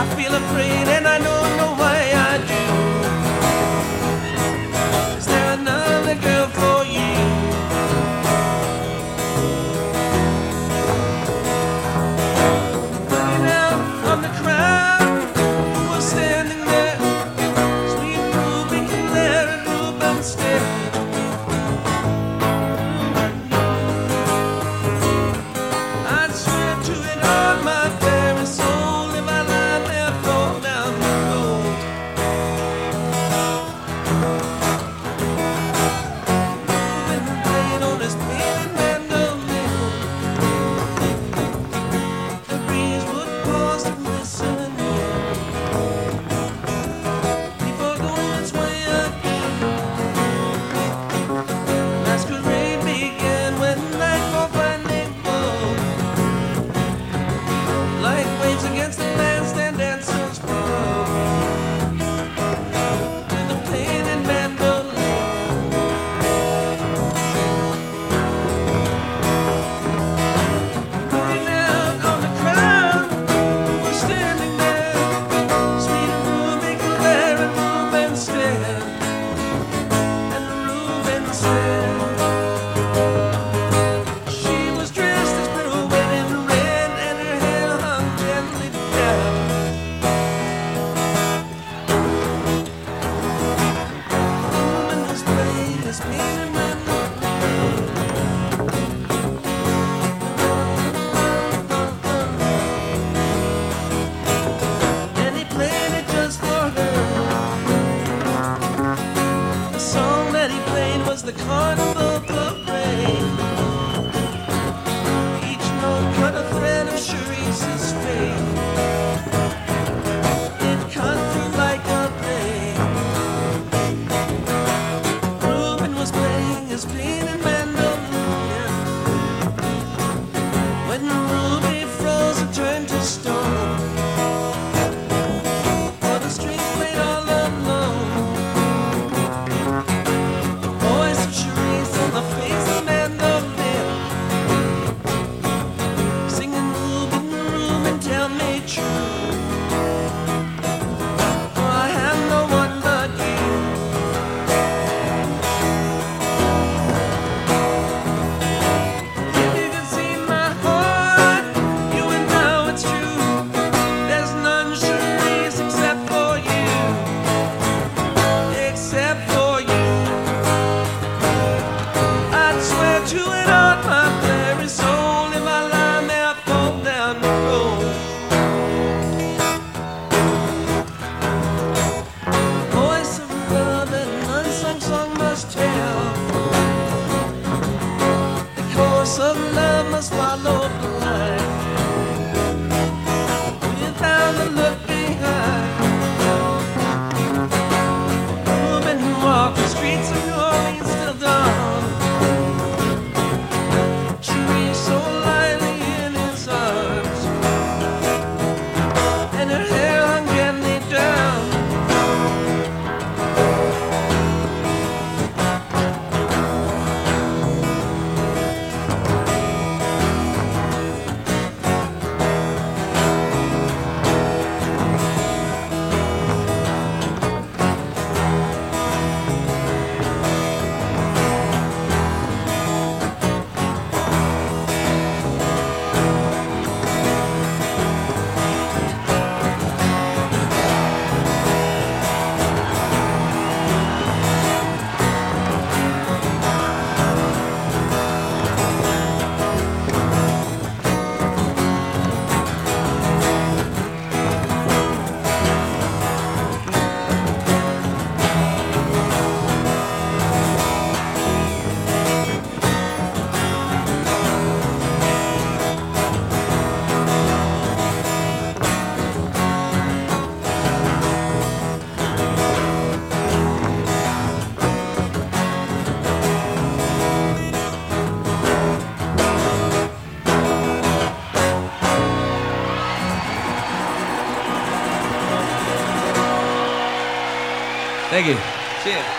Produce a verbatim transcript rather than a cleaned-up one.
feel afraid and I don't know why I do. Is there another girl for you? Looking out on the crowd who was standing there, sweet Ruby Claire and Ruben Stead. I'd swear to it on my very soul if I lie there, fall down the road. Ruben played on his painted mandolin. The breeze would pause to listen before going its way again. Masquerade began when nightfall finally woke. Like waves against the bandstand, dancers broke to the painted mandolin. Looking out on the crowd who was standing there, sweet Ruby Claire and Ruben Stead, and Ruben Stead. She was dressed as pirouette in red, and her hair hung gently down. Ruben was playing his painted mandolin, and he played it just for her. The song that he played was the Carnival Parade. Each note cut a thread of Cherise's fate. It cut through like a blade. Ruben was playing his painted mandolin when Ruby froze and turned to stone. For the strings played all alone. The voice of Cherise on the face of mandolin, singing Ruben, Ruben, tell me true. For I have no one but you. If you can see my heart, you would know it's true. There's none Cherise except for you, except for you. I'd swear to it on my very soul if I lie there, fall down the road. Voice of love that an unsung song must tell. The course of love must follow the line without a look behind. Ruben walked the streets of New Orleans till dawn. Cherise so lightly in his arms, and her hair hung gently down. Thank you. Cheers.